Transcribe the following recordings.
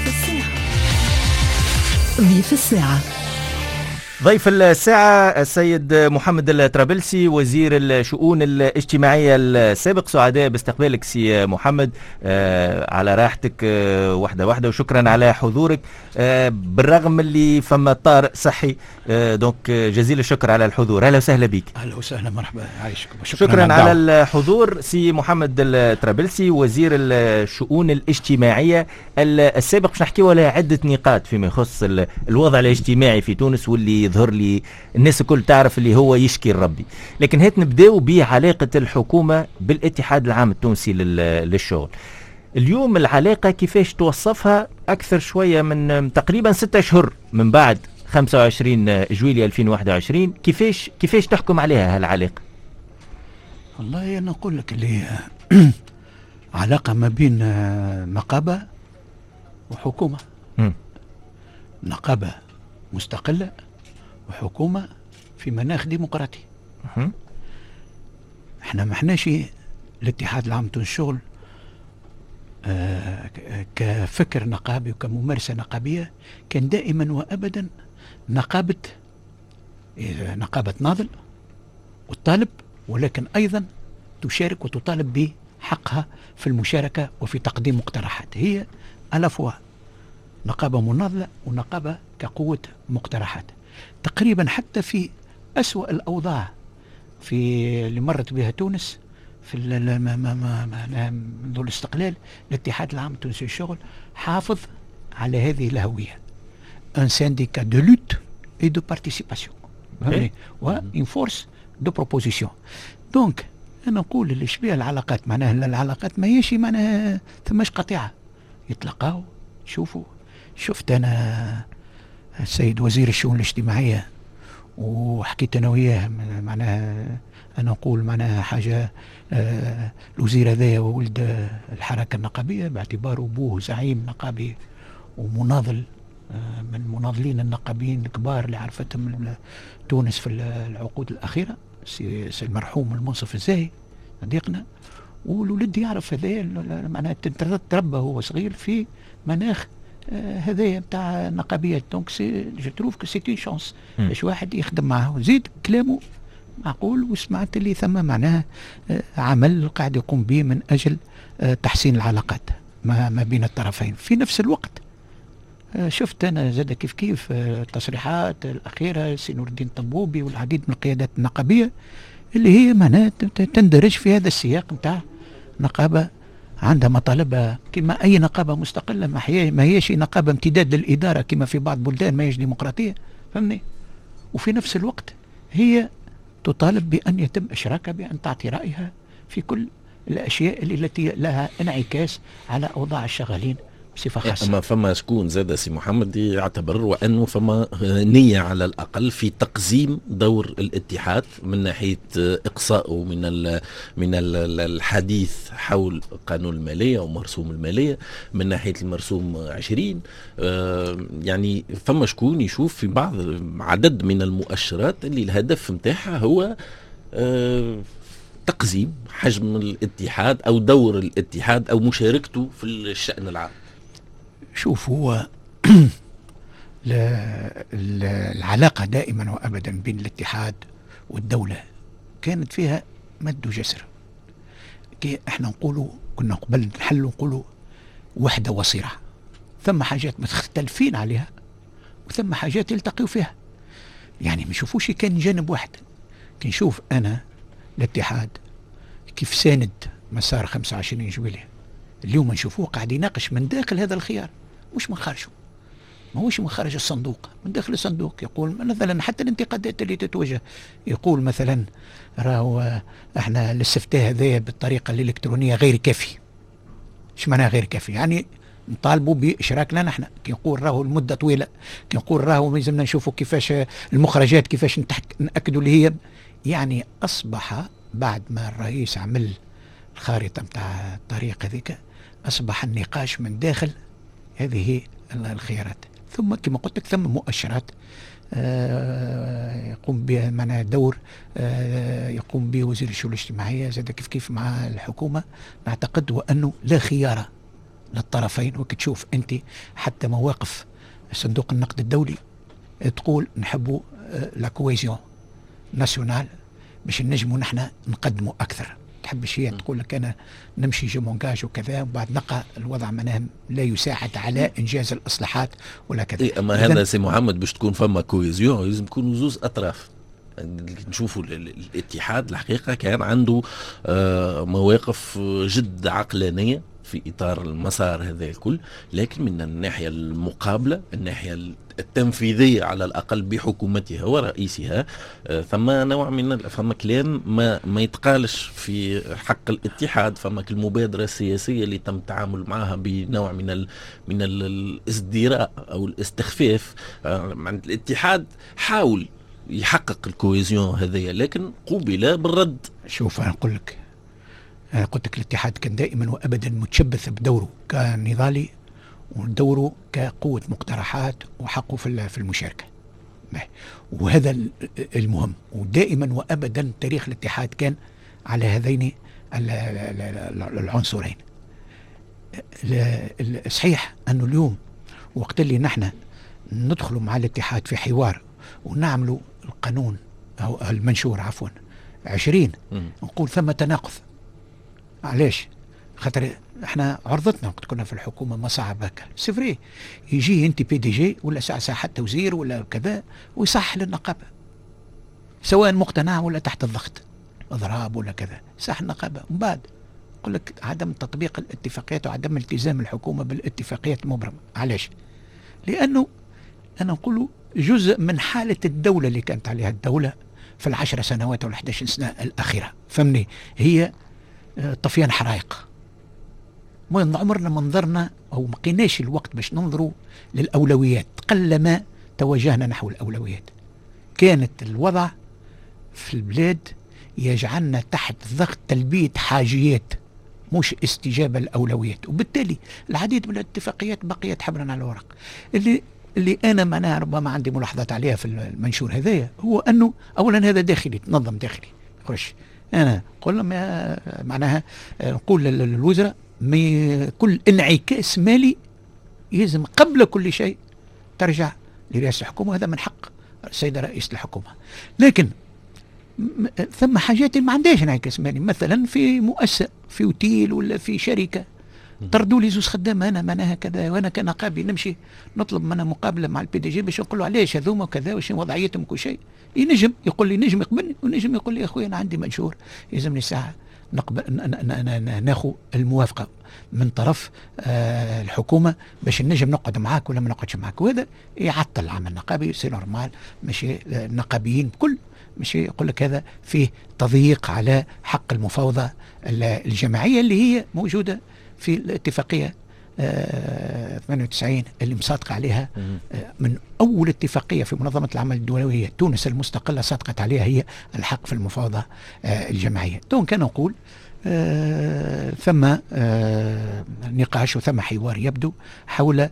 ضيف الساعة. ضيف الساعة. ضيف الساعة السيد محمد الطرابلسي وزير الشؤون الاجتماعية السابق. سعداء باستقبالك سي محمد، على راحتك واحدة وشكرا على حضورك بالرغم اللي فما طارئ صحي. دونك جزيل الشكر على الحضور. أهلا وسهلا بك. أهلا وسهلا، مرحبا، عايشك. شكرا على الحضور سي محمد الطرابلسي وزير الشؤون الاجتماعية السابق. باش نحكيو على عدة نقاط فيما يخص الوضع الاجتماعي في تونس، واللي يظهر لي الناس الكل تعرف اللي هو يشكي الربي. لكن هات نبداو بعلاقة الحكومة بالاتحاد العام التونسي للشغل. اليوم العلاقة كيفاش توصفها؟ أكثر شوية من تقريبا 6 أشهر من بعد 25 جويلية 2021. كيفاش تحكم عليها هالعلاقة؟ والله أنا أقول لك اللي علاقة ما بين نقابة وحكومة. نقابة مستقلة وحكومة في مناخ ديمقراطي. احنا ما احناش الاتحاد العام تونس الشغل كفكر نقابي وكممارسة نقابية كان دائما وابدا نقابة ناضل وتطالب، ولكن ايضا تشارك وتطالب بحقها في المشاركة وفي تقديم مقترحات. هي على فوا نقابة مناضلة ونقابة كقوة مقترحات. تقريبا حتى في أسوأ الأوضاع في اللي مرت بها تونس في منذ الاستقلال، الاتحاد العام التونسي للشغل حافظ على هذه الهوية، un syndicat de lutte et de participation وin force de proposition. دونك أنا نقول اللي شبيه العلاقات، معناها العلاقات ما هيش معناها ثماش قطيعة، يتلقاو شوفوا. شفت أنا السيد وزير الشؤون الاجتماعية وحكيت أنا وياه، معناها أنا أقول معناها حاجة. الوزير هذايا وولد الحركة النقابية باعتباره أبوه زعيم نقابي ومناضل، من مناضلين النقابيين الكبار اللي عرفتهم تونس في العقود الأخيرة، المرحوم المنصف الزاهي صديقنا. والولد يعرف هذايا معناها تربى هو صغير في مناخ هذايا بتاع نقابيات. دونك جو تروف كو سي اون شانس باش واحد يخدم معه. زيد كلامه معقول، وسمعت اللي ثم معناها عمل قاعد يقوم به من اجل تحسين العلاقات ما بين الطرفين. في نفس الوقت شفت انا زاد كيف التصريحات الاخيره سي نور الدين طنبوبي والعديد من القيادات النقابيه اللي هي معناها تندرج في هذا السياق بتاع نقابه عندها مطالبها كما أي نقابة مستقلة، ما هيش نقابة امتداد للإدارة كما في بعض بلدان ما هيش ديمقراطية، فهمني. وفي نفس الوقت هي تطالب بأن يتم إشراكها، بأن تعطي رأيها في كل الأشياء التي لها انعكاس على أوضاع الشغالين بصفة خاصة. أما فما شكون زاد سي محمد يعتبر وأنه فما نية على الأقل في تقزيم دور الاتحاد من ناحية إقصائه من الحديث حول قانون المالية ومرسوم المالية، من ناحية المرسوم 20. يعني فما شكون يشوف في بعض عدد من المؤشرات اللي الهدف متاعها هو تقزيم حجم الاتحاد أو دور الاتحاد أو مشاركته في الشأن العام. شوف، هو العلاقة دائما وأبدا بين الاتحاد والدولة كانت فيها مد وجسر. احنا نقولوا كنا قبل نحل نقولوا وحدة وصيرة، ثم حاجات مختلفين عليها وثم حاجات يلتقيوا فيها. يعني ما نشوفوش كان جانب واحد. كنشوف أنا الاتحاد كيف ساند مسار 25 جويلية، اليوم نشوفوه قاعد يناقش من داخل هذا الخيار مش من خارجه. ما هوش من خارج الصندوق، من داخل الصندوق. يقول مثلا حتى الانتقادات اللي تتوجه، يقول مثلا راهو احنا الاستفتاء هذا بالطريقة الإلكترونية غير كافي. ايش معناها غير كافي؟ يعني نطالبوا بإشراكنا نحن. كي نقول راهو المدة طويلة، كي نقول راهو لازمنا نشوفوا كيفاش المخرجات كيفاش نأكدوا اللي هي. يعني أصبح بعد ما الرئيس عمل الخارطة متاع الطريق هذيك، أصبح النقاش من داخل هذه الخيارات. ثم كما قلت لك ثم مؤشرات يقوم بها معناها دور يقوم به وزير الشؤون الاجتماعية زاد كيف مع الحكومة. نعتقد وأنه لا خيار للطرفين. وكتشوف أنت حتى مواقف صندوق النقد الدولي تقول نحبوا لا كويزيون ناسيونال باش نجموا نحن نقدموا أكثر. تحبش هي تقول لك أنا نمشي جمونجاج وكذا، وبعد نلقى الوضع معناها لا يساعد على إنجاز الإصلاحات ولا كذا. إيه أما هذا سي محمد باش تكون فما كويزيون لازم يكونوا زوز أطراف. نشوفوا الاتحاد الحقيقة كان عنده مواقف جد عقلانية في إطار المسار هذا الكل، لكن من الناحية المقابلة الناحية التنفيذية على الأقل بحكومتها ورئيسها ثم نوع من فما كلام ما يتقالش في حق الاتحاد. فما المبادرة السياسية اللي تم التعامل معها بنوع من الازدراء أو الاستخفاف. الاتحاد حاول يحقق الكويزيون هذية لكن قوبل بالرد. شوف أنا أقول لك، قلت لك الاتحاد كان دائما وأبدا متشبث بدوره كنضالي ودوره كقوة مقترحات وحقه في المشاركة، وهذا المهم. ودائما وأبدا تاريخ الاتحاد كان على هذين العنصرين. صحيح أنه اليوم وقت اللي نحن ندخلوا مع الاتحاد في حوار ونعملوا القانون أو المنشور عفوا 20 نقول ثم تناقض. علاش؟ خاطر احنا عرضتنا وقت كنا في الحكومه ما صعب هكا سفري يجي انت بي دي جي ولا ساعه توزير ولا كذا ويصح للنقابه سواء مقتنع ولا تحت الضغط اضراب ولا كذا، صح النقابه. ومن بعد يقول لك عدم تطبيق الاتفاقيات وعدم التزام الحكومه بالاتفاقيات المبرمه. علاش؟ لانه انا نقول جزء من حاله الدوله اللي كانت عليها الدوله في ال10 سنوات ولا 11 سنه الاخيره، فهمني؟ هي طفيان حرائق. عمرنا ما نظرنا او ما قيناش الوقت باش ننظروا للاولويات، قلما توجهنا نحو الاولويات. كانت الوضع في البلاد يجعلنا تحت ضغط تلبيه حاجيات مش استجابه الاولويات، وبالتالي العديد من الاتفاقيات بقيت حبرا على الورق. اللي انا معناها ربما عندي ملاحظات عليها في المنشور هذايا هو انه اولا هذا داخلي تنظم داخلي خرج. انا قلنا معناها نقول للوزراء كل انعكاس مالي يلزم قبل كل شيء ترجع لرئاسة الحكومة، هذا من حق السيدة رئيس الحكومة. لكن ثم حاجات ما عندهاش انعكاس مالي، مثلا في مؤسسة في اوتيل ولا في شركة طردوا لي زوز خدام انا معناها كذا، وانا كنقابي نمشي نطلب منها مقابله مع البي دي جي باش نقول له علاش هذوما وكذا واش وضعيتهم كل شيء. ينجم يقول لي نجم يقبلني ونجم يقول لي يا اخويا انا عندي منشور يلزمني ساعه ناخذ الموافقه من طرف الحكومه باش نجم نقعد معاك ولا ما نقعدش معاك، وهذا يعطل العمل النقابي. سي نورمال ماشي النقابيين بكل ماشي يقول لك هذا فيه تضييق على حق المفاوضه الجماعيه اللي هي موجوده في الاتفاقية 98 اللي مصادقة عليها من أول اتفاقية في منظمة العمل الدولية تونس المستقلة صادقت عليها هي الحق في المفاوضة الجماعية. دون كان نقول ثم نقاش وثم حوار يبدو حول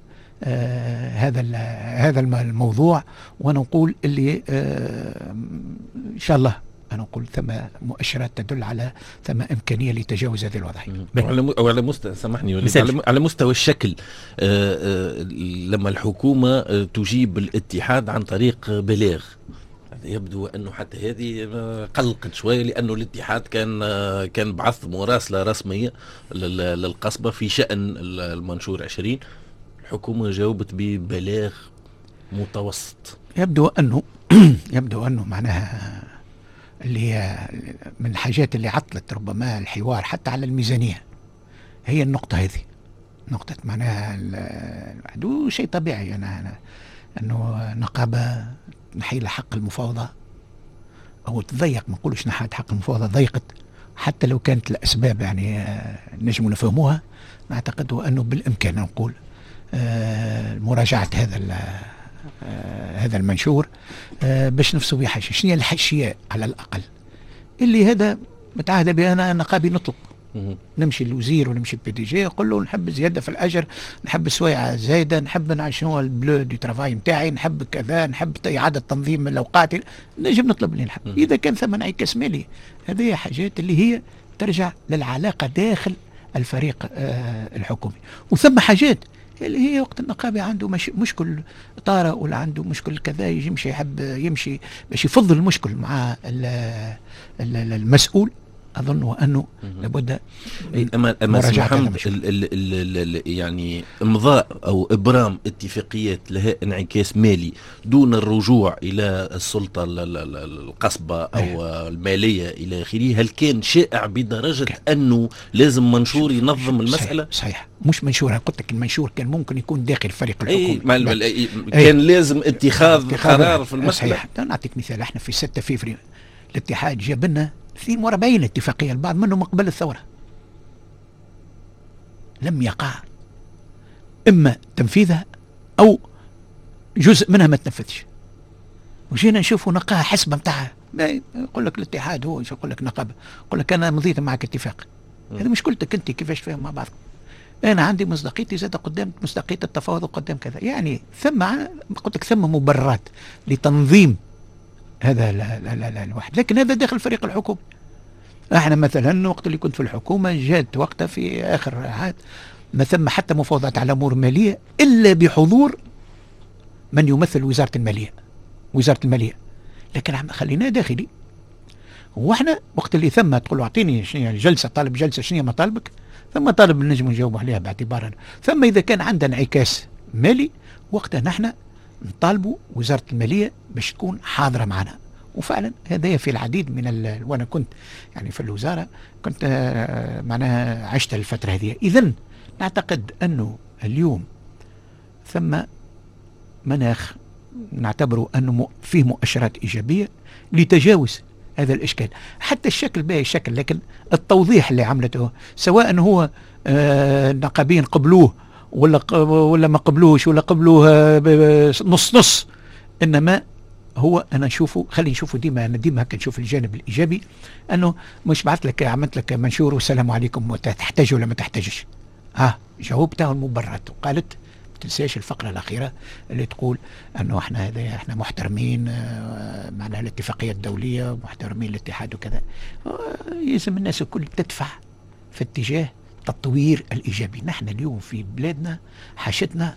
هذا الموضوع، ونقول اللي إن شاء الله أنا أقول ثم مؤشرات تدل على ثم إمكانية لتجاوز هذه الوضعية. على مستوى سامحني على مستوى الشكل لما الحكومة تجيب الاتحاد عن طريق بلاغ يبدو أنه حتى هذه قلقت شوية، لأنه الاتحاد كان بعث مراسلة رسمية للقصبة في شأن المنشور 20. الحكومة جاوبت ببلاغ متوسط. يبدو أنه معناها اللي هي من الحاجات اللي عطلت ربما الحوار حتى على الميزانية هي النقطة هذه، نقطة معناها شيء طبيعي أنه نقابة نحيل حق المفاوضة أو تضيق، ما نقولش نحات حق المفاوضة ضيقت حتى لو كانت الأسباب يعني نجم نفهموها. نعتقد أنه بالإمكان نقول مراجعة هذا المنشور باش نفسوا به حاجه. شنو هي الحاشيه على الاقل اللي هذا متعهد به؟ انا نقابي نطلب نمشي للوزير ونمشي البي دي جي نقول له نحب زياده في الاجر، نحب سويعه زايده، نحب شنو البلو دو ترافاي نتاعي، نحب كذا، نحب اعاده تنظيم الاوقات، نجم نطلب اللي نحب. اذا كان ثم انعكاس مالي هذه حاجات اللي هي ترجع للعلاقه داخل الفريق الحكومي. وثم حاجات اللي هي وقت النقابة عنده مشكل طارئ ولا عنده مشكل كذا، يمشي يحب يمشي باش يفضل المشكل مع المسؤول، أظن أنه لابد أما محمد يعني إمضاء أو إبرام اتفاقيات لها انعكاس مالي دون الرجوع إلى السلطة القصبة أو المالية إلى آخره، هل كان شائع بدرجة أنه لازم منشور ينظم المسألة؟ صحيح مش منشور، قلت لك المنشور كان ممكن يكون داخل فريق الحكومة، كان لازم اتخاذ قرار في المسألة. صحيح. نعطيك مثال، احنا في 6 فبراير الاتحاد جاب لنا 42 اتفاقية، البعض منهم قبل الثورة لم يقع إما تنفيذها أو جزء منها ما تنفذش، وجينا نشوفوا نقاها حسبة متاعها. يقول لك الاتحاد هو يقول لك نقابة، يقول لك أنا مضيت معك اتفاق. هذه مشكلتك أنت كيفاش فاهم مع بعضكم. أنا عندي مصداقيتي زاد قدام مصداقية التفاوض قدام كذا، يعني ثم قلت لك ثم مبررات لتنظيم هذا لا الواحد، لكن هذا داخل فريق الحكومة. احنا مثلا وقت اللي كنت في الحكومة جات وقتها في آخر عهد ما ثم حتى مفاوضات على أمور مالية إلا بحضور من يمثل وزارة المالية، لكن خليناه داخلي. واحنا وقت اللي ثم تقول اعطيني شنو جلسة، طالب جلسة شنو مطالبك، ثم طالب نجم نجاوب عليها باعتبار ثم إذا كان عندنا انعكاس مالي وقتها نحن نطالبوا وزارة المالية باش تكون حاضرة معنا. وفعلا هذا في العديد من وانا كنت يعني في الوزارة كنت معناها عشت الفترة هذه. إذن نعتقد أنه اليوم ثم مناخ نعتبره أنه فيه مؤشرات إيجابية لتجاوز هذا الإشكال، حتى الشكل باقي الشكل، لكن التوضيح اللي عملته سواء هو النقابين قبلوه ولا ما قبلوش ولا قبلوه نص، إنما هو أنا نشوفه، خلي نشوفه ديما هكا نشوف الجانب الإيجابي، أنه مش بعث لك عملت لك منشور والسلام عليكم تحتاج ولا ما تحتاجش، جاوبتها المبررات وقالت ما تنساش الفقرة الأخيرة اللي تقول أنه احنا محترمين معناها الاتفاقية الدولية، محترمين الاتحاد وكذا. يلزم الناس الكل تدفع في اتجاه التطوير الإيجابي. نحن اليوم في بلادنا حاجتنا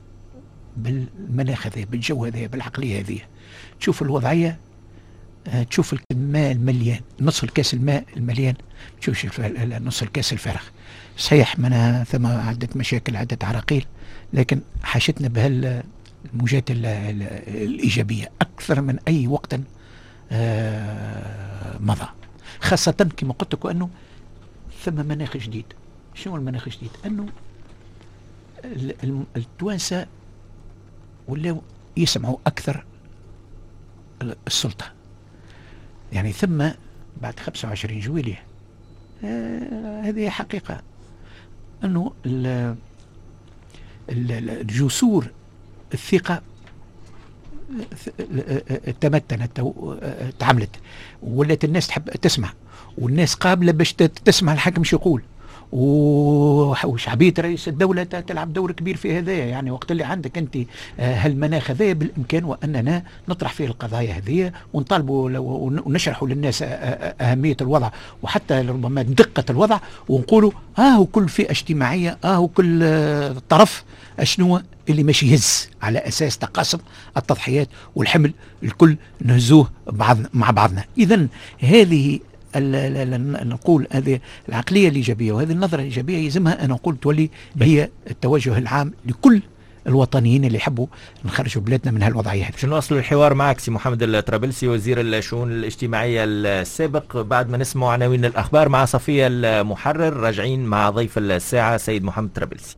بالمناخ هذا، بالجو هذا، بالعقلية هذه. تشوف الوضعية، تشوف الماء المليان، نص الكاس الماء المليان، تشوف نص الكاس الفارغ. صحيح منها ثم عدة مشاكل، عدة عراقيل، لكن حاجتنا بهالموجات الإيجابية أكثر من أي وقت مضى، خاصة كما قلت لكم أنه ثم مناخ جديد. شنو المناخ الجديد؟ أنه التوانسة ولاو يسمعوا أكثر السلطة، يعني ثم بعد 25 جويلية هذه حقيقة أنه الجسور الثقة تمتنت تعملت، ولات الناس تحب تسمع، والناس قابلة باش تسمع الحاكم شو يقول، وشعبية رئيس الدولة تلعب دور كبير في هذا. يعني وقت اللي عندك أنت هالمناخ هذا بالإمكان وأننا نطرح فيه القضايا هذه ونطالبوا ونشرحوا للناس أهمية الوضع وحتى ربما دقة الوضع، ونقولوا وكل فئة اجتماعية وكل طرف شنو اللي ماشي يهز، على أساس تقاسم التضحيات والحمل الكل نهزوه مع بعضنا. إذن هذه نقول هذه العقلية الإيجابية وهذه النظرة الإيجابية يلزمها أن نقول تولي هي التوجه العام لكل الوطنيين اللي يحبوا نخرجوا بلادنا من هالوضعية هذه. شنو نواصلوا الحوار معك سي محمد الطرابلسي وزير الشؤون الاجتماعية السابق بعد ما نسمع عناوين الأخبار مع صفية المحرر، راجعين مع ضيف الساعة سيد محمد الطرابلسي.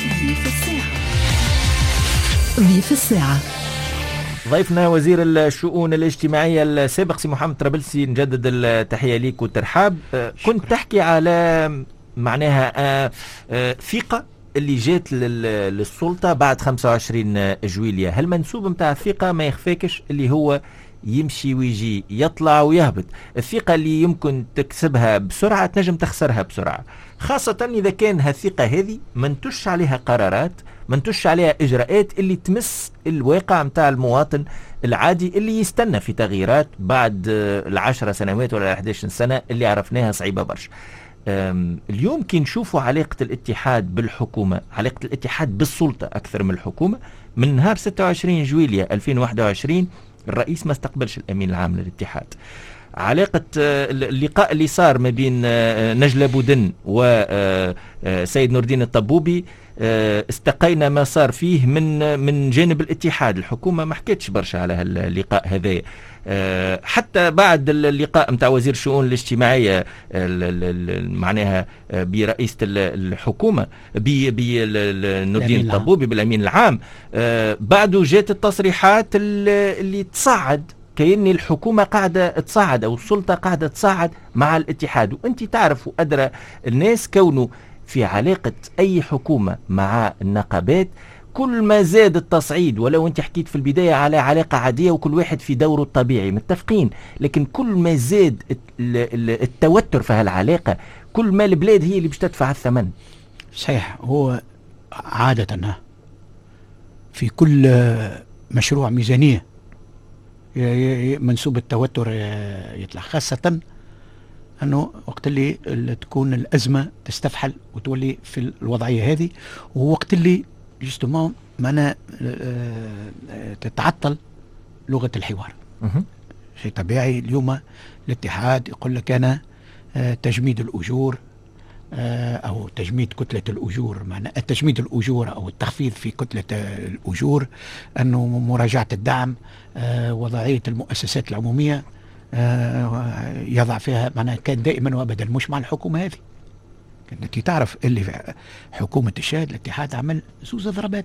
ضيف الساعة ضيفنا وزير الشؤون الاجتماعية السابق سي محمد الطرابلسي، نجدد التحية ليك والترحاب. كنت تحكي على معناها ثقة اللي جات للسلطة بعد 25 جويلية. هل منسوب متاع الثقة ما يخفاكش اللي هو يمشي ويجي، يطلع ويهبط، الثقة اللي يمكن تكسبها بسرعة تنجم تخسرها بسرعة، خاصة إذا كان هالثقة هذه منتش عليها قرارات، منتش عليها إجراءات اللي تمس الواقع متاع المواطن العادي اللي يستنى في تغييرات بعد 10 سنوات ولا 11 سنة اللي عرفناها صعيبة برشا. اليوم كي نشوفوا علاقة الاتحاد بالحكومة، علاقة الاتحاد بالسلطة أكثر من الحكومة، من نهار 26 جويلية 2021 الرئيس ما استقبلش الأمين العام للاتحاد. علاقة اللقاء اللي صار ما بين نجلة بودن وسيد نور الدين الطبوبي استقينا ما صار فيه من جانب الاتحاد. الحكومة ما حكيتش برشا على اللقاء هذا، حتى بعد اللقاء متاع وزير الشؤون الاجتماعية معناها برئيسة الحكومة بنور الدين الطبوبي بالأمين العام، بعده جات التصريحات اللي تصعد كأن الحكومة قاعدة تصعد أو السلطة قاعدة تصعد مع الاتحاد. وأنت تعرف وأدرى الناس كونه في علاقة أي حكومة مع النقابات كل ما زاد التصعيد، ولو أنت حكيت في البداية على علاقة عادية وكل واحد في دوره الطبيعي متفقين، لكن كل ما زاد التوتر في هالعلاقة كل ما البلاد هي اللي باش تدفع الثمن. صحيح. هو عادة في كل مشروع ميزانية منسوب التوتر يطلع، خاصة أنه وقت اللي تكون الأزمة تستفحل وتولي في الوضعية هذه، ووقت اللي جستمون معنا تتعطل لغة الحوار. شيء طبيعي. اليوم الاتحاد يقول لك أنا تجميد الأجور أو تجميد كتلة الأجور، معنى تجميد الأجور أو التخفيض في كتلة الأجور، أنه مراجعة الدعم، وضعية المؤسسات العمومية يضع فيها، معنى كان دائما وأبدا مش مع الحكومة هذه. كنت تعرف اللي في حكومة الشهد الاتحاد عمل زوز ضربات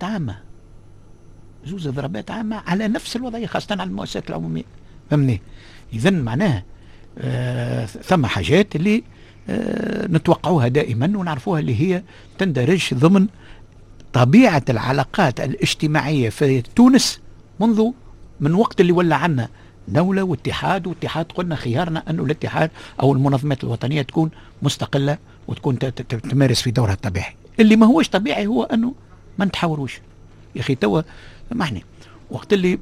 عامة على نفس الوضعية، خاصة على المؤسسات العمومية. فهمني؟ إذن معناها ثم حاجات اللي نتوقعوها دائما ونعرفوها اللي هي تندرج ضمن طبيعة العلاقات الاجتماعية في تونس من وقت اللي ولا عنا دولة واتحاد قلنا خيارنا أنه الاتحاد أو المنظمات الوطنية تكون مستقلة وتكون تمارس في دورها الطبيعي. اللي ما هوش طبيعي هو أنه ما نتحاوروش. يا أخي توا معني وقت اللي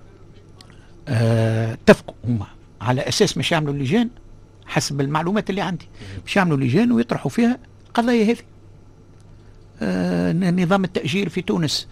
اتفقوا هما على أساس مش يعملوا اللجان، حسب المعلومات اللي عندي مش يعملوا لجان ويطرحوا فيها قضايا هذه، نظام التأجير في تونس،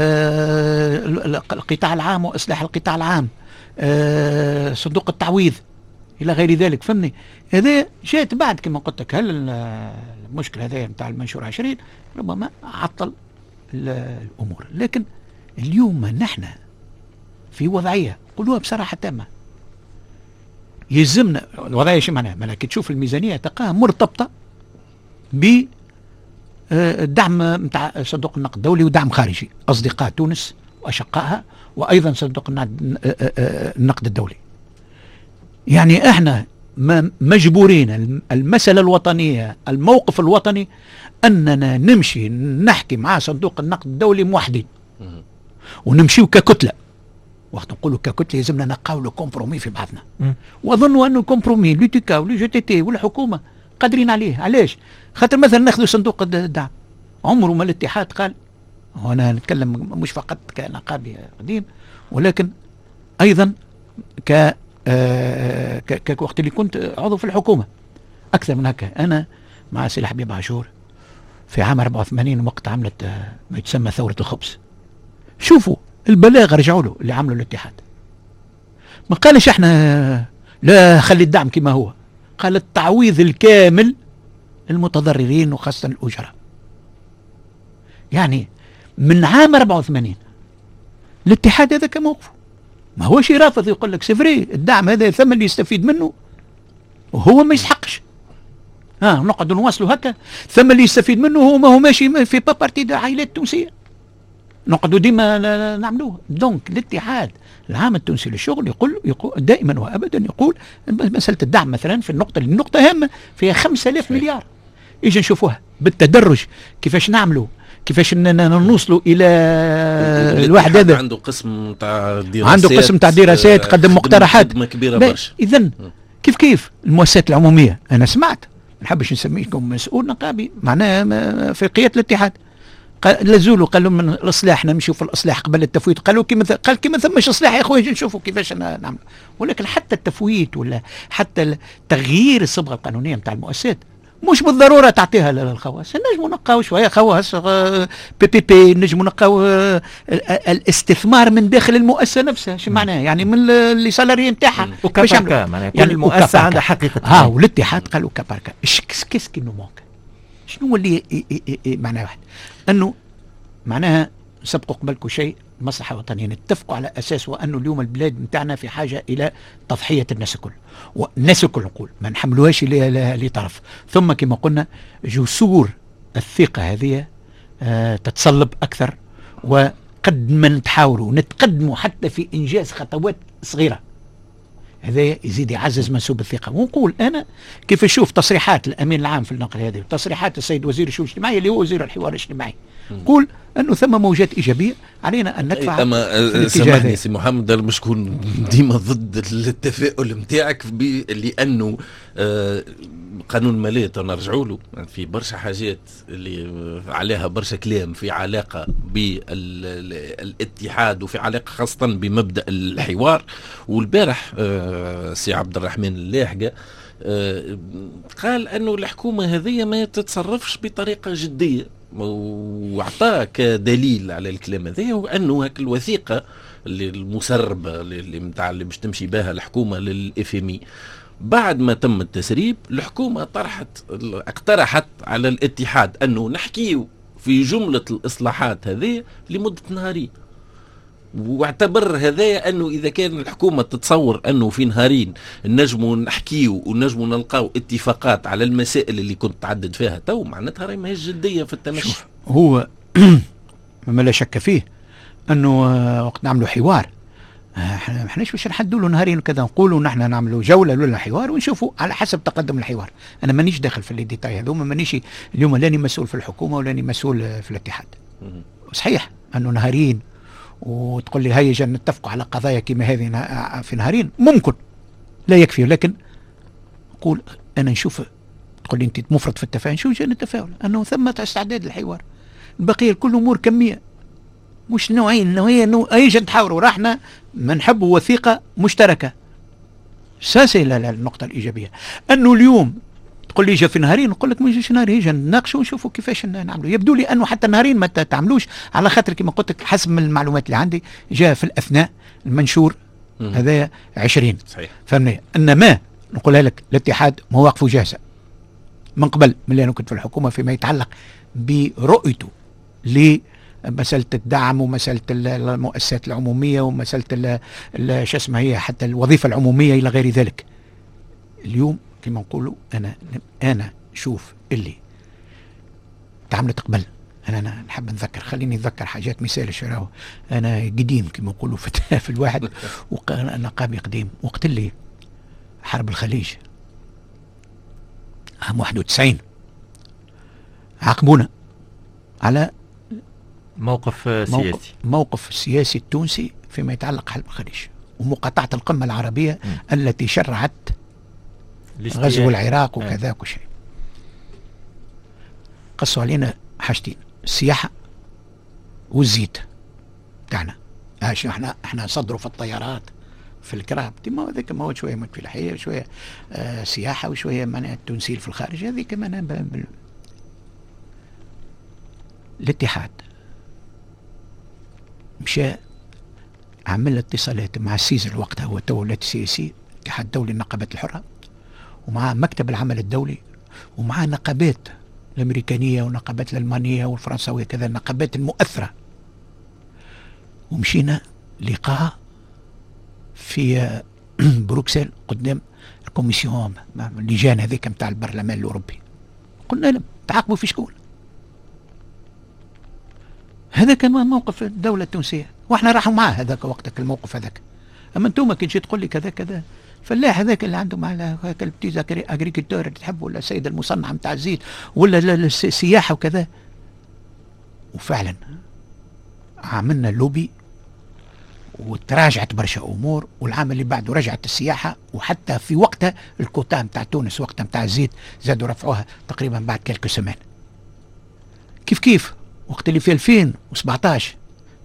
القطاع العام وإصلاح القطاع العام، صندوق التعويض إلى غير ذلك. فهمني؟ هذا جاءت بعد كما قلت لك. هل المشكل هذا متاع المنشور 20 ربما عطل الأمور، لكن اليوم نحن في وضعية قلوها بصراحة تامة يلزمنا. الوضعية شو معناها؟ معناها تشوف الميزانية تلقاها مرتبطة بالدعم متاع صندوق النقد الدولي ودعم خارجي، أصدقاء تونس وأشقائها، وأيضا صندوق النقد الدولي. يعني احنا مجبورين، المسألة الوطنية، الموقف الوطني، أننا نمشي نحكي مع صندوق النقد الدولي موحدين ونمشيو ككتلة. وقت نقولوا ككتلة يلزمنا نقاولوا كومبرومي في بعضنا، وأظن أن الكومبرومي لوتيكا ولو جي تي والحكومة قادرين عليه. علاش؟ خاطر مثلا ناخذ صندوق الدعم، عمره ما الاتحاد قال، وأنا نتكلم مش فقط كنقابي قديم ولكن أيضا وقت اللي كنت عضو في الحكومة أكثر من هكا. أنا مع سي حبيب عاشور في عام 84 وقت عملت ما يتسمى ثورة الخبز. شوفوا البلاغ رجعوا له اللي عملوا الاتحاد، ما قالش احنا لا خلي الدعم كما هو، قال التعويض الكامل للمتضررين وخاصة الأجراء. يعني من عام 84 الاتحاد هذا كموقفه، ما هوش رافض يقول لك سفري الدعم هذا ثم اللي يستفيد منه وهو ما يسحقش، نقعد نواصلوا هكا، ثم اللي يستفيد منه هو ما هو ماشي في بارتي دا عائلات تونسية، نقعدوا ديما نعملوه. دونك الاتحاد العام التونسي للشغل يقول دائما وابدا يقول مسألة الدعم مثلا في النقطة هامة فيها 5000 مليار. يجي نشوفوها بالتدرج كيفاش نعملوا، كيفاش نوصلوا الى الواحد هذا عنده قسم تاع دراسات، عنده قسم تاع دراسات، قدم مقترحات كبيره برشا. اذا كيف المؤسسات العموميه، انا سمعت ما نحبش نسميكم مسؤول نقابي معناها في قياده الاتحاد، لزولوا قالوا من الاصلاح نمشوا في الاصلاح قبل التفويت، قالوا قال كي ما ثمش اصلاح يا اخويا نشوفوا كيفاش نعمل. ولكن حتى التفويت ولا حتى تغيير الصبغه القانونيه نتاع المؤسسات مش بالضروره تعطيها للخواص، نجموا نلقاو شويه خواص بي نجموا نلقاو الاستثمار من داخل المؤسسه نفسها. شو معناها؟ يعني من اللي سالاري نتاعها وكاباركا معناها كل يعني مؤسسه عندها حقيقه. والاتحاد قالوا كاباركا كيسكي نو مونك. شنو اللي معناها واحد انه معناها سبقوا قبلكم شيء مصلحة وطنية نتفقوا على أساس وأنه اليوم البلاد متاعنا في حاجة إلى تضحية الناس الكل، والناس الكل نقول ما نحملوهاش لطرف. ثم كما قلنا جسور الثقة هذه تتصلب أكثر، وقد ما نتحاولوا نتقدموا حتى في إنجاز خطوات صغيرة هذا يزيد يعزز منسوب الثقة. ونقول أنا كيف أشوف تصريحات الأمين العام في النقل هذه وتصريحات السيد وزير الشؤون الاجتماعية اللي هو وزير الحوار الاجتماعي، نقول أنه ثم موجات إيجابية علينا أن ندفع. أما سامحني سي محمد مش كون ديما ضد التفاؤل نتاعك لأنه قانون المالية نرجعوا له في برشا حاجات اللي عليها برشا كلام في علاقة بالاتحاد وفي علاقة خاصة بمبدأ الحوار. والبارح سي عبد الرحمن اللاحقة قال أنه الحكومة هذه ما تتصرفش بطريقة جدية، واعطاك دليل على الكلام هذا هو انه هاك الوثيقه اللي المسربه اللي متاع اللي باش تمشي بها الحكومه للاف ام اي بعد ما تم التسريب الحكومه اقترحت على الاتحاد انه نحكيو في جمله الاصلاحات هذه لمده نهارين، واعتبر هذا انه اذا كان الحكومه تتصور انه في نهارين نجموا نحكيو ونجموا نلقاو اتفاقات على المسائل اللي كنت تعدد فيها تو معناتها راهي ماهيش جديه في التمشي. هو ما لا شك فيه انه وقت نعملوا حوار احنا باش نحدوا له نهارين وكذا، نقولوا نحن نعملوا جوله ولا حوار ونشوفوا على حسب تقدم الحوار. انا مانيش داخل في اللي ديتاي هذوما، مانيش اليوم لاني مسؤول في الحكومه ولاني مسؤول في الاتحاد. صحيح انه نهارين وتقول لي هيا نتفقوا على قضايا كما هذه في نهارين ممكن لا يكفي، لكن نقول انا نشوف تقول لي انت مفرط في التفاهم، شو جاني التفاؤل انه ثم استعداد للحوار. البقيه الكل امور كميه مش نوعين ايجا نتحاوروا راحنا ما نحبوا وثيقه مشتركه. ساسي النقطه الايجابيه انه اليوم تقول لي جا في نهارين، نقول لك ما يجيش نهار، يجي نناقشوا ونشوفوا كيفاش نعملوا. يبدو لي انه حتى نهارين ما تعملوش على خاطر كما قلت لك حسب من المعلومات اللي عندي جاء في الاثناء المنشور هذا 20 صحيح. فهمني انما نقولها لك الاتحاد مواقفه جاهزه من قبل من اللي انا كنت في الحكومه فيما يتعلق برؤيته لمساله الدعم ومساله المؤسسات العموميه ومساله شو اسمها هي حتى الوظيفه العموميه الى غير ذلك. اليوم كما نقولوا انا شوف اللي تعملت قبل. انا نحب نذكر، خليني نتذكر حاجات مثال شراوه. انا قديم كما نقولوا في الواحد وانا قابي قديم وقت اللي حرب الخليج عام 91 عاقبونا على موقف سياسي التونسي فيما يتعلق حرب الخليج ومقاطعة القمة العربية التي شرعت غزو العراق وكذا وكل شيء. قصوا علينا حاجتين، السياحة والزيت تاعنا. احنا نصدروا في الطيارات في الكراب ما هذاك ما هو شويه فلاحيه وشويه سياحه وشويه معناها تنسيل في الخارج. هذيك معناها الاتحاد مشى عمل اتصالات مع السيزر وقتها هو تو التي سي سي الاتحاد الدولي للنقابات الحره ومع مكتب العمل الدولي ومع نقابات الامريكانيه والنقابات الالمانيه والفرنسويه كذا النقابات المؤثره، ومشينا لقاء في بروكسل قدام الكوميسيون اللجان هذيك نتاع البرلمان الاوروبي. قلنا لهم تعاقبوا في شكون؟ هذا كان موقف الدوله التونسيه واحنا راحوا معاه هذاك وقتك الموقف هذاك. اما انتم كي تجي تقول لي كذا كذا فلاح هذاك اللي عنده مع البتيز اجريكولتور اللي تحبه ولا السيد المصنع نتاع الزيت ولا السياحه وكذا. وفعلا عملنا لوبي وتراجعت برشا امور، والعام اللي بعده رجعت السياحه، وحتى في وقتها الكوتا نتاع تونس وقتها نتاع الزيت زادوا رفعوها تقريبا بعد كلكو سمان. كيف وقت اللي في 2017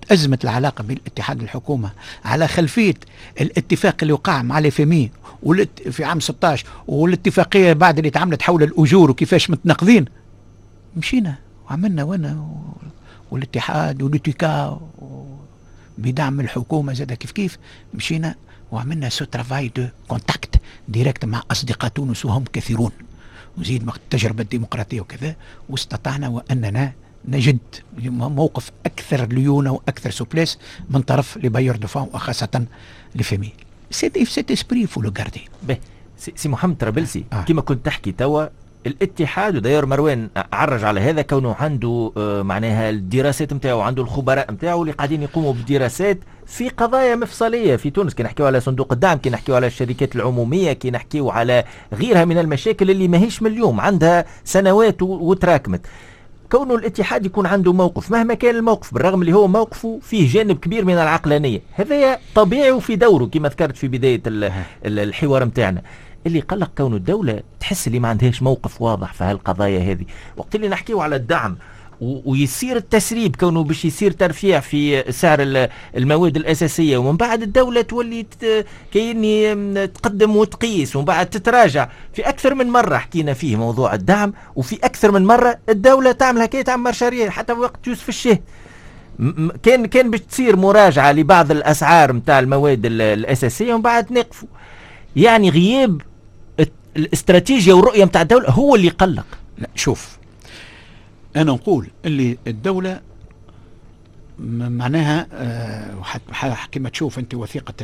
أزمة العلاقة بين الاتحاد والحكومة على خلفية الاتفاق اللي وقع مع الFMI في عام 16 والاتفاقية بعد اللي تعملت حول الأجور وكيفاش متناقضين، مشينا وعملنا وانا والاتحاد والاتكا بدعم الحكومة زاد كيف مشينا وعملنا سو ترافاي دو كونتاكت ديريكت مع أصدقاء تونس وهم كثيرون، وزيد التجربة الديمقراطية وكذا، واستطعنا وأننا نجد موقف أكثر ليونة وأكثر سوبليس من طرف لباير دفان وخاصة لفمي. سيت اسبري فو لو غاردي. سي محمد طرابلسي كما كنت تحكي توا الاتحاد، وداير مروان عرج على هذا كونه عنده معناها الدراسات نتاعو، عنده الخبراء نتاعو اللي قاعدين يقوموا بدراسات في قضايا مفصليه في تونس، كي نحكيو على صندوق الدعم، كي نحكيو على الشركات العموميه، كي نحكيو على غيرها من المشاكل اللي ماهيش من اليوم، عندها سنوات وتراكمت. كونه الاتحاد يكون عنده موقف مهما كان الموقف، بالرغم اللي هو موقفه فيه جانب كبير من العقلانيه، هذا طبيعي وفي دوره كما ذكرت في بدايه الحوار نتاعنا. اللي قلق كونه الدولة تحس اللي ما عندهاش موقف واضح في هالقضايا هذه. وقت اللي نحكيو على الدعم ويصير التسريب كونه باش يصير ترفيع في سعر المواد الأساسية، ومن بعد الدولة تولي كأني تقدم وتقيس ومن بعد تتراجع. في أكثر من مرة حكينا فيه موضوع الدعم، وفي أكثر من مرة الدولة تعمل هكاية، تعمل مرشارية. حتى وقت يوسف الشهد كان باش تصير مراجعة لبعض الأسعار متاع المواد الأساسية ومن بعد نقفوا. يعني غياب الاستراتيجية والرؤية متاع الدولة هو اللي قلق. لا شوف، أنا نقول اللي الدولة معناها كما تشوف أنت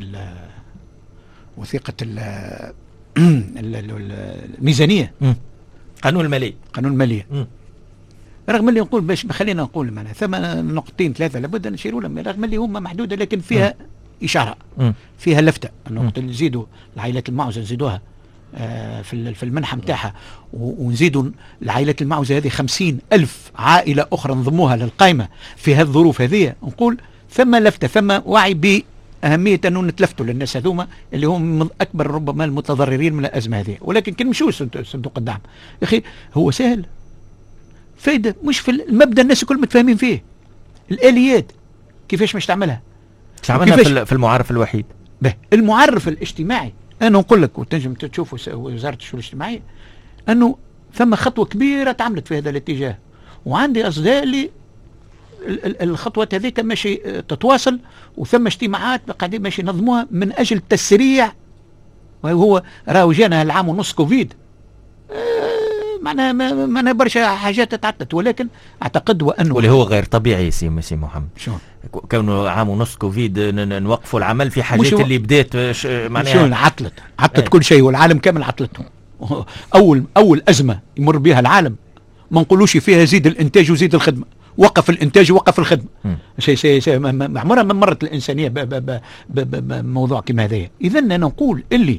وثيقة الميزانية، قانون المالية، رغم اللي نقول باش خلينا نقول معناها ثم نقطتين ثلاثة لابد نشيروا لهم، رغم اللي هم محدودة لكن فيها إشارة، فيها لفتة. النقطة اللي نزيدوا العائلات المعوزة نزيدوها في المنحة متاعها، ونزيدوا العائلات المعوزة هذه 50,000 عائلة أخرى نضموها للقائمة في هذه الظروف هذه. نقول ثم لفتة، ثم وعي بأهمية أنه نتلفتوا للناس هذوما اللي هم من أكبر ربما المتضررين من الأزمة هذه. ولكن كان مشوا صندوق الدعم يا أخي هو سهل، فايدة مش في المبدأ الناس الكل متفاهمين فيه، الآليات كيفاش مش تعملها. عملنا في المعرف الوحيد، المعرف الاجتماعي. أنا نقول لك وتنجم تشوفوا وزارة الشؤون الاجتماعية أنه ثم خطوة كبيرة تعملت في هذا الاتجاه، وعندي أصداء لي الخطوة هذيك ماشي تتواصل، وثم اجتماعات قاعدين ماشي نظموها من أجل تسريع. وهو راهو جانا العام ونص كوفيد، معناها برشا حاجات تعطت، ولكن اعتقد وانه واللي هو غير طبيعي سي محمد شلون كونه عام ونص كوفيد نوقفوا العمل في حاجات اللي بدات معناها شلون عطلت كل شيء، والعالم كامل عطلته. اول ازمه يمر بها العالم ما نقولوش فيها زيد الانتاج وزيد الخدمه، وقف الانتاج ووقف الخدمه. شيء عمرها ما مرت الانسانيه بموضوع كما هذا. اذا انا نقول اللي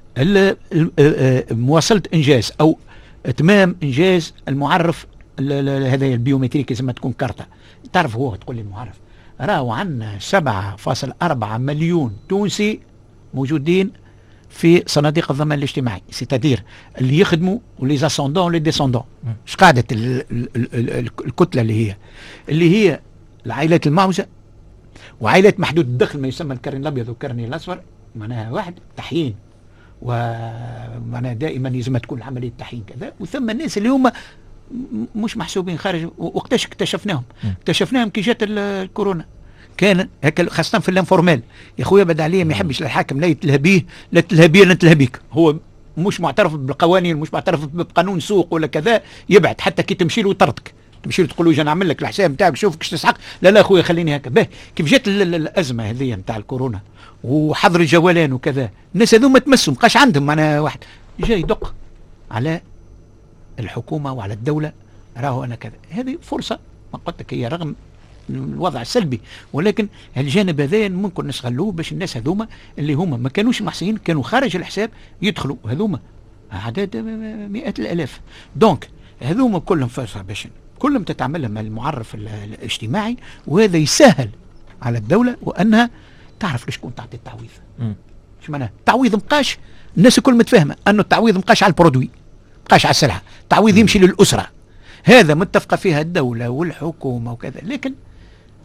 مواصله انجاز او اتمام انجاز المعرف هذا البيومتريك زي ما تكون كارتا. تعرف هو تقول لي المعرف راهو عندنا 7.4 مليون تونسي موجودين في صناديق الضمان الاجتماعي، سيتادير اللي يخدموا ولي زاسوندون ولي ديسوندون. اش قاعدة الكتلة اللي هي العائلات المعوزة وعائلات محدود الدخل، ما يسمى الكرني الابيض والكرني الاصفر، معناها واحد تحيين، ومعناها دائما لازم تكون عملية تحيين كذا. وثم الناس اللي هم مش محسوبين خارج. وقتاش اكتشفناهم كي جات الكورونا، كان هكا خاصة في الانفورمال. يا خويا بدا عليه ما يحبش الحاكم لا يتلهى بيه لا تلهى بيه لا تلهى بيك، هو مش معترف بالقوانين، مش معترف بقانون سوق ولا كذا، يبعد حتى كي تمشي له يطردك، تمشي له تقول له انا نعمل لك الحساب نتاعك شوف كيش تسحق، لا خويا خليني هكا. باهي كيف جات الازمه هذه نتاع الكورونا وحظر الجولان وكذا، الناس هذوما تمسوا مابقاش عندهم معناها واحد جاي يدق على الحكومه وعلى الدوله، راهو انا كذا. هذه فرصه ما قلت لك هي رغم الوضع السلبي، ولكن الجانب هذا ممكن نستغلوه باش الناس هذوما اللي هما ما كانوش محسنين كانوا خارج الحساب يدخلوا، هذوما اعداد مئات الالاف. دونك هذوما كلهم فرصه باش كلهم تتعامل لهم المعرف الاجتماعي، وهذا يسهل على الدوله وانها تعرف لشكون تعطي التعويض. ايش معناه التعويض؟ مبقاش الناس الكل متفاهمه انه التعويض مبقاش على البرودوي، مبقاش على السلعه، التعويض يمشي للاسره. هذا متفقه فيها الدوله والحكومه وكذا، لكن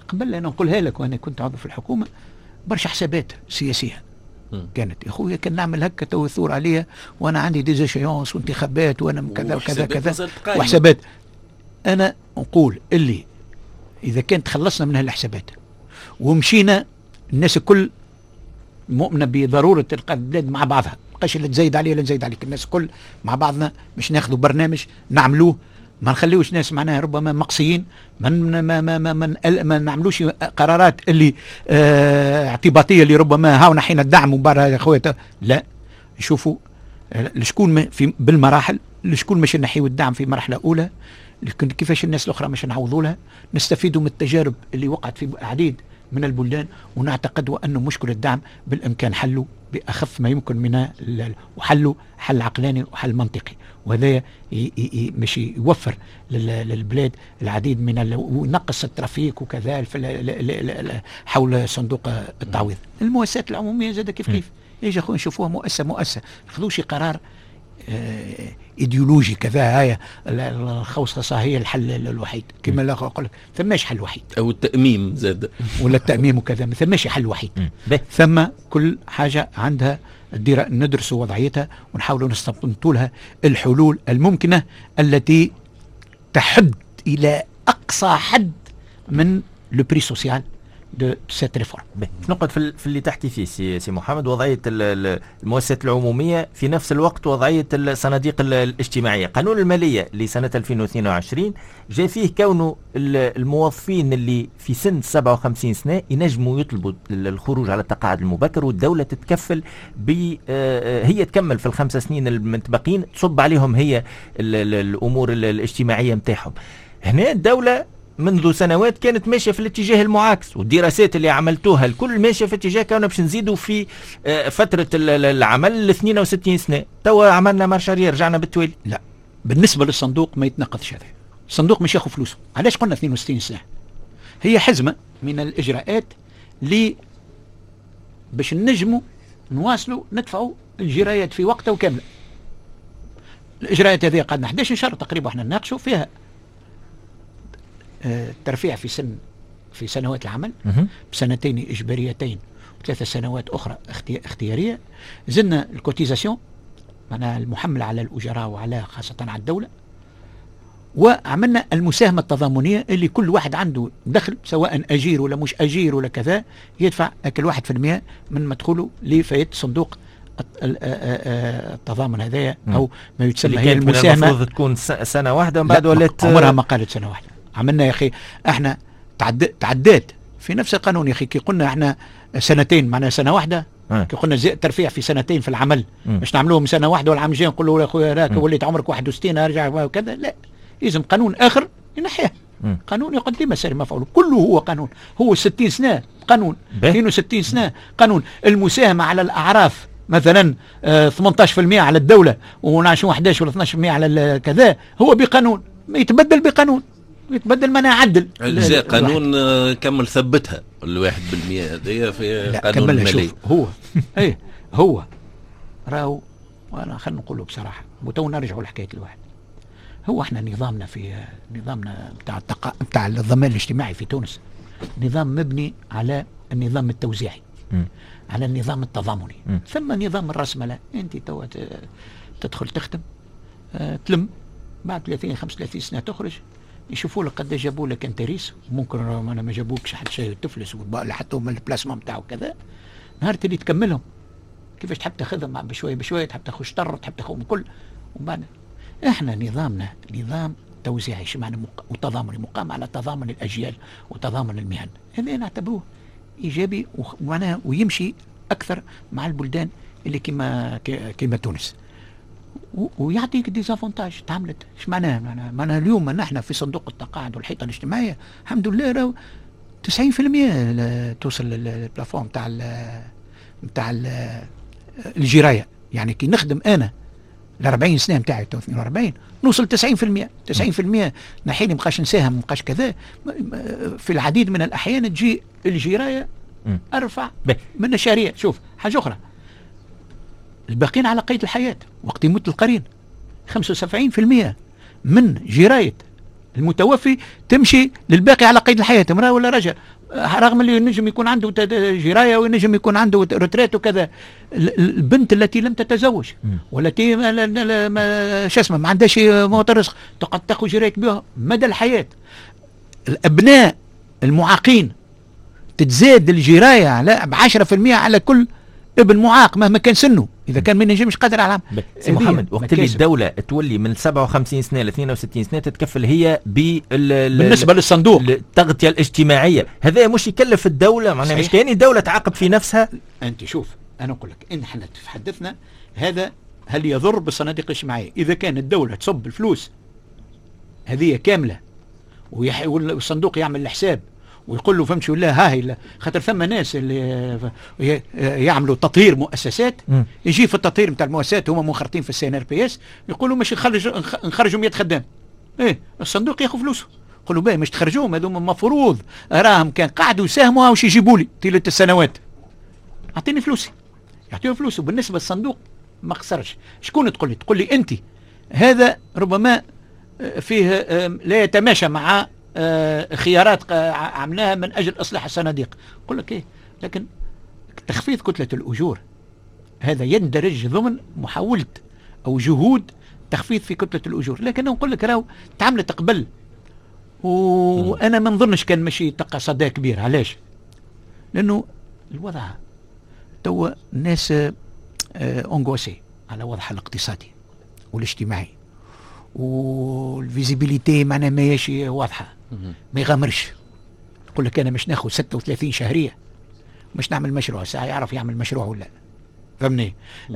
قبل أنا نقولها لك وأنا كنت عضو في الحكومة، برشا حسابات سياسية كانت يا خويا، كان نعمل هكا تو الثور عليها وانا عندي ديزيشيونس وانتخابات وانا كذا وكذا كذا وحسابات. انا نقول اللي اذا كانت خلصنا من هالحسابات ومشينا الناس الكل مؤمنه بضروره تلقى البلاد مع بعضها، مابقاش اللي تزايد عليه ولا نزايد عليك، الناس الكل مع بعضنا باش ناخذوا برنامج نعملوه، ما نخليوش ناس معناها ربما مقصيين، ما نعملوش قرارات اللي اعتباطيه اللي ربما هاونا حين الدعم وبرا يا خويا لا، يشوفوا لشكون في بالمراحل، لشكون مش نحيو الدعم في مرحله اولى، كيفاش الناس الاخرى مش نعوضوا لها، نستفيدوا من التجارب اللي وقعت في عديد من البلدان، ونعتقد أنه مشكلة الدعم بالإمكان حله بأخف ما يمكن من وحله حل عقلاني وحل منطقي، وهذا مش يوفر للبلاد العديد من وينقص الترافيك وكذا حول صندوق التعويض. المؤسسات العمومية زاد كيف يجي أخويا نشوفوها مؤسسة خذوش قرار ايديولوجي كذا هاي الخوصصه هي الحل الوحيد كما لا اقول لك، ثماش حل وحيد، او التاميم زاد ولا التاميم وكذا، ما ثماش حل وحيد. ثم كل حاجه عندها ندرسوا وضعيتها ونحاولوا نستنبطوا لها الحلول الممكنه التي تحد الى اقصى حد من لو بري سوسيال دو سيت ريفورم. نقعد في اللي تحكي فيه سي محمد، وضعيه المؤسسات العموميه في نفس الوقت وضعيه الصناديق الاجتماعيه. قانون الماليه لسنه 2022 جاء فيه كونه الموظفين اللي في سن 57 سنه ينجموا يطلبوا الخروج على التقاعد المبكر، والدوله تتكفل هي تكمل في ال5 سنين المتبقين، تصب عليهم هي الامور الاجتماعيه نتاعهم. هنا الدوله منذ سنوات كانت ماشيه في الاتجاه المعاكس، والدراسات اللي عملتوها الكل ماشيه في اتجاه كنا باش نزيدوا في فتره العمل ل 62 سنه، توا عملنا مارشاريه رجعنا بالتوالي. لا، بالنسبه للصندوق ما يتناقضش هذا، الصندوق مش ياخذ فلوسه. علاش قلنا 62 سنه؟ هي حزمه من الاجراءات اللي باش نجموا نواصلوا ندفعوا الجرايات في وقتها وكامله. الاجراءات هذه قعدنا 11 شهر تقريبا احنا نناقشوا فيها الترفيع في سنوات العمل بسنتين إجباريتين و3 سنوات أخرى اختيارية. زلنا الكوتيزاسيون معناها المحمل على الأجراء وعلى خاصة على الدولة، وعملنا المساهمة التضامنية اللي كل واحد عنده دخل سواء أجير ولا مش أجير ولا كذا يدفع أكل 1% من مدخوله لفائدة صندوق التضامن هذايا أو ما يتسمى هي المساهمة. المفروض تكون سنة واحدة من بعد ولات عمرها ما قالت سنة واحدة. عملنا يا أخي احنا تعدات في نفس القانون يا أخي، كي قلنا احنا سنتين معناها سنة واحدة، كي قلنا ترفيع في سنتين في العمل مش نعملوهم سنة واحدة والعام الجاي نقول له يا أخويا راك وليت عمرك 61 ارجع وكذا، لا، لازم قانون آخر ينحيه. قانون يقعد ديما ساري مفعول كله هو قانون، هو 60 سنة قانون، 62 سنة قانون. المساهمة على الأعراف مثلا 18% على الدولة ونعشون 11 ولا 12% على كذا، هو بقانون ما يتبدل بقانون، يتبدل ما نعدل. جاء قانون كمل ثبتها 1% هذه في قانون المالي. هو ايه هو راهو، وانا خلينا نقوله بصراحه وتو نرجعوا لحكايه الواحد. هو احنا نظامنا بتاع الضمان الاجتماعي في تونس نظام مبني على النظام التوزيعي، على النظام التضامني. ثم نظام الرأسمالة، انت تو تدخل تخدم تلم بعد 35 سنه تخرج يشوفوا لك قد جابوا لك انت ريس، ممكن انا ما جابوكش حتى شيء تفلس حتى من البلاسما نتاعو كذا، نهار تريد تكملهم كيفاش تحب تاخذهم بشويه بشويه، تحب تاخذ شطر، تحب تاخذ كل. وبعد احنا نظامنا نظام توزيعي معنى وتضامني مقام على تضامن الاجيال وتضامن المهن، هذا نعتبروه ايجابي ومعناها ويمشي اكثر مع البلدان اللي كما تونس، ويعطيك ديزافونتاج تعملت. ايش معناها اليوم نحن في صندوق التقاعد والحيطه الاجتماعيه الحمد لله راهو 90% توصل للبلافون نتاع الجرايه، يعني كي نخدم انا ال 40 سنه نتاعي 42 نوصل 90% نحيني مابقاش نساهم مابقاش كذا. في العديد من الاحيان تجي الجرايه ارفع من الشهريه. شوف حاجه اخرى، الباقين على قيد الحياة وقت يموت القرين 75% من جراية المتوفي تمشي للباقي على قيد الحياة، امرأة ولا رجل، رغم اللي ينجم يكون عنده جرايه وينجم يكون عنده رتريت وكذا. البنت التي لم تتزوج والتي شو اسمه ما عندهاش موطن رزق تقعد تاخذ جرايه بها مدى الحياه. الابناء المعاقين تتزاد الجرايه على ب10% على كل ابن معاق مهما كان سنه، اذا كان ما ينجمش قادر على العمل. سي محمد، وقت اللي الدوله تولي من 57 سنه ل 62 سنه تتكفل هي بالنسبه للصندوق التغطيه الاجتماعيه، هذا مش يكلف الدوله؟ معناها مش كاين الدوله تعاقب في نفسها. انت شوف انا نقول لك ان احنا تحدثنا هذا هل يضر بالصناديق الاجتماعيه؟ اذا كان الدوله تصب الفلوس هذه كامله والصندوق يعمل الحساب ويقول له فهمت ولا هاي، خاطر ثم ناس اللي يعملوا تطهير مؤسسات يجي في التطهير نتاع المؤسسات هما منخرطين في السي ان ار بي اس يقولوا مش نخرجوا 100 خدام، ايه الصندوق ياخذ فلوسه. يقولوا باهي مش تخرجوهم هذوما مفروض راهم كان قاعدوا يساهموا واش يجيبوا لي طيله السنوات، اعطيني فلوسي، يعطيهم فلوسه. بالنسبه للصندوق ما خسرش. شكون تقول لي انت هذا ربما فيه لا يتماشى مع خيارات عملناها من أجل إصلاح الصناديق. أقول لك إيه، لكن تخفيض كتلة الأجور هذا يندرج ضمن محاولة أو جهود تخفيض في كتلة الأجور. لكن نقول لك راهو تعملت قبل وأنا ما نظنش كان ماشي تلقى صدى كبير. علاش؟ لأنه الوضع توا الناس أونغوسي على وضعها الاقتصادي والاجتماعي والفيزيبيليتي معنا ما ياشي واضحه، ما يغامرش. يقول لك انا مش ناخذ 36 شهريه مش نعمل مشروع، ساعه يعرف يعمل مشروع ولا فهمني.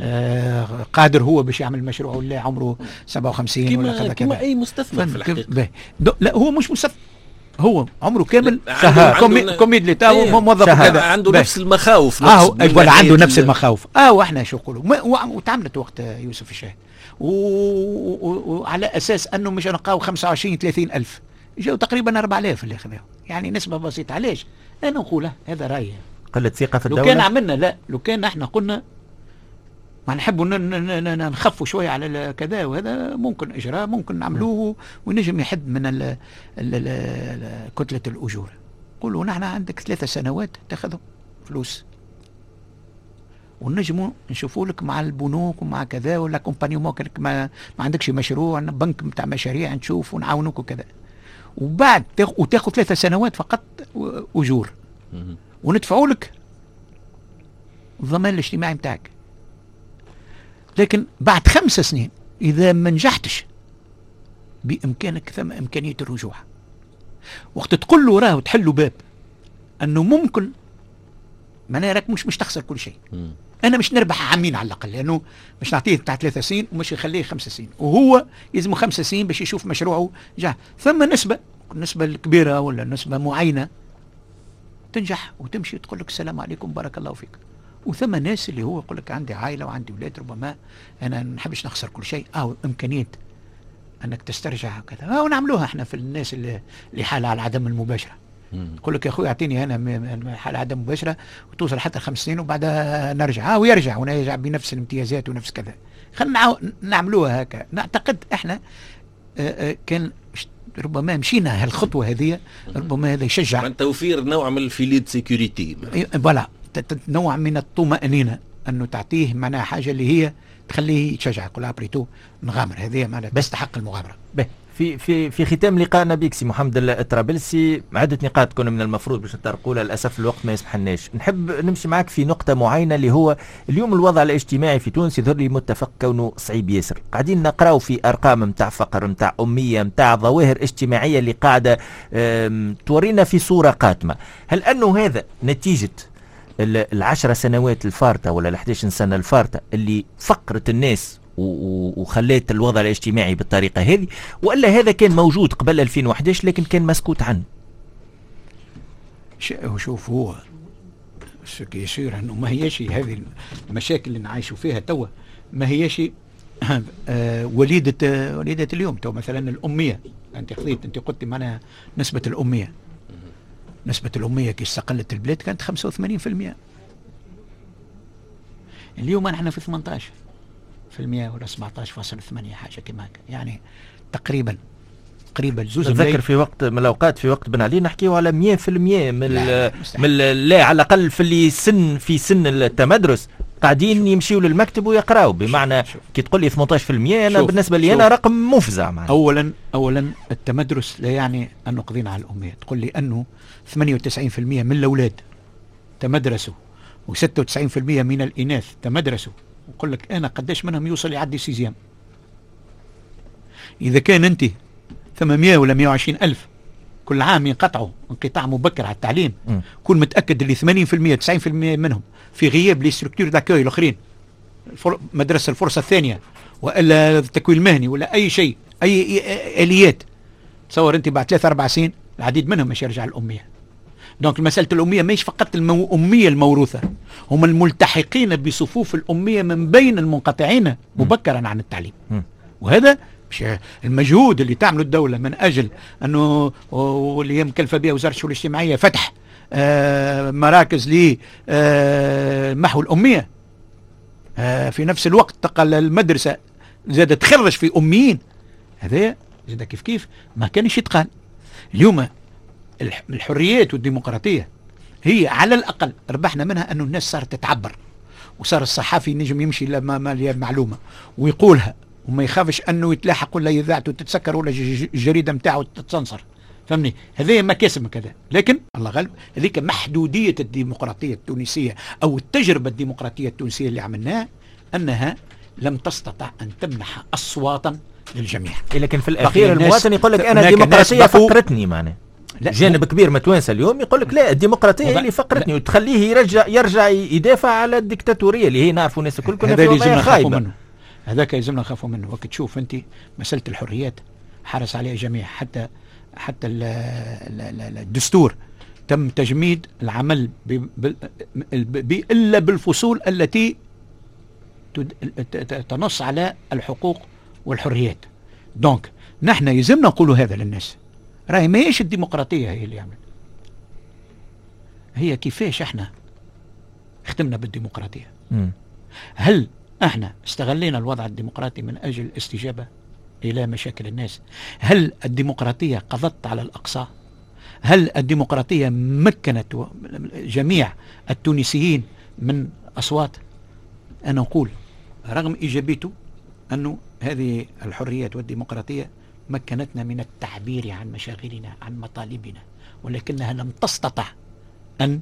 قادر هو باش يعمل مشروع ولا عمره 57 ولا كذا كما اي مستثمر في الحقيقه. لا هو مش مستثمر، هو عمره كامل كوميد لتا موظف كذا عنده نفس المخاوف ولا عنده نفس المخاوف. واحنا شو نقولوا وتعملت وقت يوسف الشاهد وعلى اساس انه مش نلقاو 25 30 الف، جاو تقريبا 4000 اللي خذاهم، يعني نسبه بسيطه. علاش؟ انا نقول هذا رايي قله ثقه في الدوله. لو كان عملنا لا لو كان ااحنا قلنا ما نحبوا نخفوا شويه على كذا، وهذا ممكن اجراء ممكن نعملوه ونجم يحد من كتله الاجور. قولوا نحن عندك 3 سنوات تاخذوا فلوس ونجموا نشوفوا لك مع البنوك ومع كذا ولا كومباني موكلك ما عندكش مشروع بنك بتاع مشاريع نشوف ونعاونوك وكذا، وبعد وتاخذ 3 سنوات فقط اجور وندفعوا لك الضمان الاجتماعي بتاعك. لكن بعد 5 سنين اذا ما نجحتش بامكانك ثم امكانيه الرجوع. وقت تقول له راه وتحلوا باب انه ممكن معناها راك مش تخسر كل شيء. انا مش نربح عامين على الاقل، لانه مش نعطيه بتاع 3 سنين ومش نخليه 5 سنين، وهو يلزمه 5 سنين باش يشوف مشروعه جاء. ثم النسبه الكبيره ولا نسبه معينه تنجح وتمشي تقول لك السلام عليكم بارك الله فيك. وثم ناس اللي هو يقول لك عندي عائله وعندي اولاد ربما انا ما نحبش نخسر كل شيء، امكانيه انك تسترجع وكذا، ونعملوها احنا في الناس اللي حالة على العدم المباشره. يقول لك يا اخوي اعطيني انا حالة عدم مباشره وتوصل حتى 5 سنين وبعدها نرجع ويرجع ونرجع بنفس الامتيازات ونفس كذا. خلينا نعملوها هكا. نعتقد احنا كان ربما مشينا هالخطوه هذه، ربما هذا يشجع توفير نوع من الفيليد سيكوريتي، فوالا نوع من الطمأنينة انه تعطيه معناها حاجه اللي هي تخليه يتشجع. يقول بريتو نغامر، هذه معناها تستحق المغامره. في ختام لقائنا بك سي محمد الطرابلسي، عدة نقاط كنا من المفروض باش نطرقوا لها، للاسف الوقت ما يسمحلناش. نحب نمشي معك في نقطة معينة اللي هو اليوم الوضع الاجتماعي في تونس يظهر لي متفق كونه صعيب ياسر. قاعدين نقراو في ارقام نتاع فقر، نتاع امية، نتاع ظواهر اجتماعية اللي قاعدة تورينا في صورة قاتمة. هل انه هذا نتيجة 10 سنوات الفارطة ولا 11 سنة الفارطة اللي فقرت الناس وخليت الوضع الاجتماعي بالطريقة هذه، وإلا هذا كان موجود قبل 2011 لكن كان مسكوت عنه؟ شوف هو يصير انه ما هيش هذه المشاكل اللي نعيشوا فيها توا ما هيش وليدة اليوم. تو مثلا الأمية، انت قلت معنا نسبة الأمية كي استقلت البلاد كانت 85%. اليوم نحن في 18% ولا 17.8 حاجة كما هكا، يعني تقريبا قريبه لزوز نتذكر في وقت من الاوقات في وقت بن علي نحكيو على 100% لا على الاقل في اللي في سن التمدرس قاعدين يمشيوا للمكتب ويقراوا، بمعنى كي تقول لي 18% انا بالنسبه لي انا رقم مفزع معنا. اولا التمدرس لا يعني انه قضينا على الاميه، تقول لي انه 98% من الاولاد تمدرسوا و96% من الاناث تمدرسوا، وقل لك انا قداش منهم يوصل يعدي سيزيام. اذا كان انت 800 ولا 120 الف كل عام ينقطعوا انقطاع مبكر على التعليم، كون متاكد اللي 80% 90% منهم في غياب لي ستركتور داكوي الاخرين، مدرسه الفرصه الثانيه والا التكوين المهني ولا اي شيء، اي اليات، تصور انت بعد 3-4 سنين العديد منهم مش يرجع الاميه. دونك مساله الاميه مش فقط الاميه الموروثه، هم الملتحقين بصفوف الاميه من بين المنقطعين مبكرا عن التعليم. وهذا المجهود اللي تعمله الدولة من أجل أنه واللي هي مكلفة بها وزارة الشؤون الاجتماعية فتح مراكز لمحو الأمية، في نفس الوقت تقل المدرسة زادت تخرج في أميين، هذا زاد كيف ما كانش يتقال. اليوم الحريات والديمقراطية هي على الأقل ربحنا منها أنه الناس صارت تتعبر، وصار الصحافي نجم يمشي لما معلومة ويقولها وما يخافش انه يتلاحق ولا يذاعت وتتسكر ولا الجريده نتاعو تتصنصر، فهمني؟ هذه مكاسب كذا، لكن الله غالب هذيك محدوديه الديمقراطيه التونسيه او التجربه الديمقراطيه التونسيه اللي عملناها انها لم تستطع ان تمنح اصواتا للجميع. لكن في الاخير المواطن يقول لك انا الديمقراطيه فقرتني، معناه جانب كبير ما توانسه اليوم يقول لك لا الديمقراطيه هي اللي فقرتني، وتخليه يرجع يدافع على الدكتاتوريه اللي هي نعرفوا الناس الكل كنا في خايبه. هذاك يلزمنا نخافوا منه. وقت تشوف انت مساله الحريات حرص عليها جميع، حتى الدستور تم تجميد العمل الا بالفصول التي تنص على الحقوق والحريات. دونك نحن يلزمنا نقولوا هذا للناس، راهي ماهيش الديمقراطيه هي اللي عملت، هي كيفاش احنا ختمنا بالديمقراطيه. هل احنا استغلينا الوضع الديمقراطي من اجل الاستجابه الى مشاكل الناس؟ هل الديمقراطيه قضت على الاقصى؟ هل الديمقراطيه مكنت جميع التونسيين من اصوات؟ انا اقول رغم ايجابيته انه هذه الحريات والديمقراطيه مكنتنا من التعبير عن مشاغلنا عن مطالبنا، ولكنها لم تستطع ان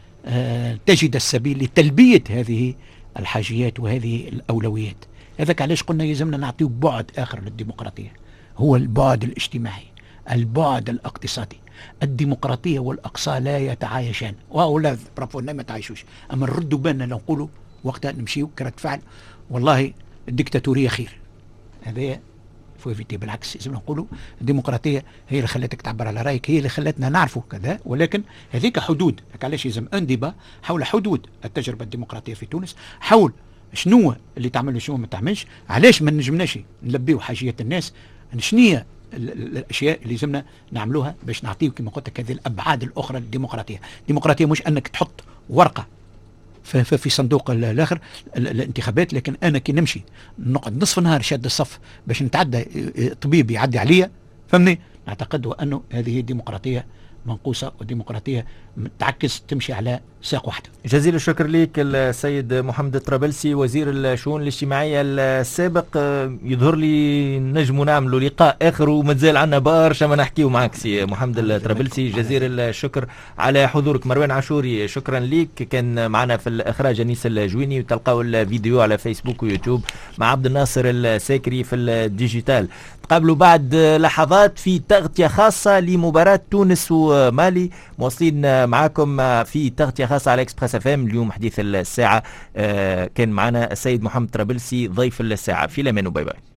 تجد السبيل لتلبيه هذه الحاجيات وهذه الأولويات. هذاك علاش قلنا يلزمنا نعطيه بعد آخر للديمقراطية، هو البعد الاجتماعي، البعد الاقتصادي. الديمقراطية والأقصى لا يتعايشان، ولا برافونا ما تعايشوش، أما نردوا بالنا لو نقولوا وقتها نمشيو كرة فعل والله الديكتاتورية خير، هذا فوفيتي. بالعكس لازم نقولوا الديمقراطية هي اللي خلتك تعبر على رأيك، هي اللي خلتنا نعرفوا كذا، ولكن هذيك حدود. علاش يلزم اندبا حول حدود التجربة الديمقراطية في تونس، حول شنو اللي تعمل وشنو ما تعملش، علاش ما نجمناش نلبيو حاجيات الناس، شنية الاشياء اللي لازمنا نعملوها باش نعطيو كما قلت لك هذه الابعاد الاخرى للديمقراطيه. الديمقراطيه مش انك تحط ورقه في صندوق الاخر الانتخابات، لكن انا كي نمشي نقعد نصف نهار شاد الصف باش نتعدى طبيب يعدي عليا، فهمني؟ نعتقد انه هذه الديمقراطيه منقوصه، والديمقراطيه تعكس تمشي على ساق واحده. جزيل الشكر لك السيد محمد الطرابلسي وزير الشؤون الاجتماعيه السابق. يظهر لي نجموا نعملوا لقاء اخر ومازال عندنا برشا ما نحكيو معك سي محمد الطرابلسي. جزيل الشكر على حضورك. مروان عاشوري شكرا لك، كان معنا في الاخراج انيس الجويني، وتلقاو الفيديو على فيسبوك ويوتيوب مع عبد الناصر الساكري في الديجيتال. تقابلوا بعد لحظات في تغطيه خاصه لمباراه تونس ومالي، مواصلين معاكم في تغطية خاصة على اكسبريس اف ام. اليوم حديث الساعة كان معنا السيد محمد الطرابلسي ضيف الساعة. في الأمان وباي باي.